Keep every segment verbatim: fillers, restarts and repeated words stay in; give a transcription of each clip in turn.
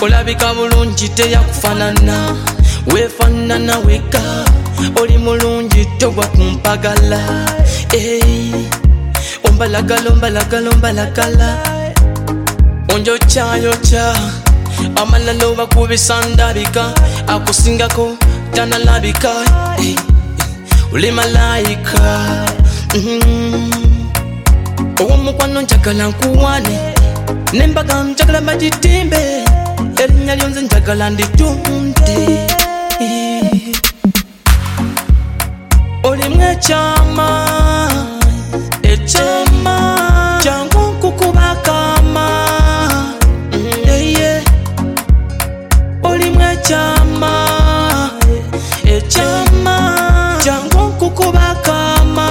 olabika bulungi teyakufanana wefanana weka oli mulungi togwa kumpagala hey. ombalagala ombalagala ombalagala onjochayocha amalalo bakubisa ndabika akusingako tanalabika hey. uli malaika mm-hmm. owomukwano njagala nkuwane nembaga njagala magitimbe erinnya lyonze njagala nditunde olimu ekyama ekyama jangu nkukubakama eye olimu ekyama ekyama jangu nkukubakama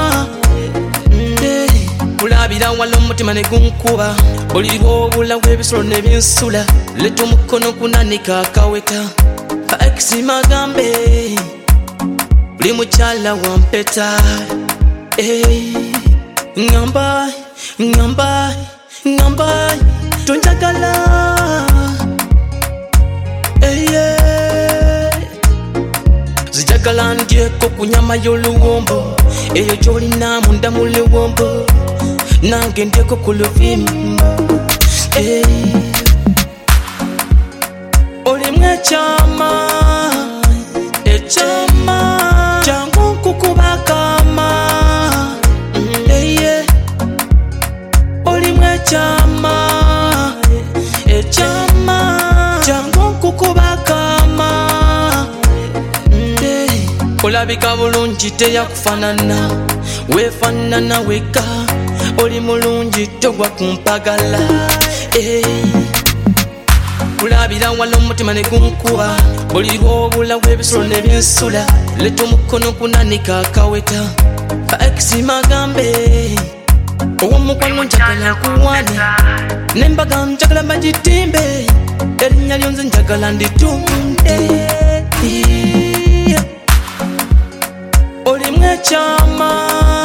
kulabira wala omutima ne gunkuba oliwo obulawo ebisolo ne binsula leta omukono kunanika akaweta paekisima gambe uli mukyala wampeta hey. ngamba ngamba ngamba tonjagala hey, yeah. zijagala ndyeko ku nyama y'oluwombo eyo gyolina munda mu luwombo nange ndyeko ku luvimbo hey. olimu ekyama ekyama jangu nkukubakama eye olimu ekyama ekyama jangu nkukubakama olabika bulungi teyakufanana wefanana weka oli mulungi togwa kumpagala hey. kulabira wala omutima ne gunkuba buliwo obulawo ebisolo ne binsula leta omukono kunanika akaweta paekisima gambe owomukwano njagala nkuwane nembaga njagala magitimbe erinnya lyonze njagala nditunde olimu ekyama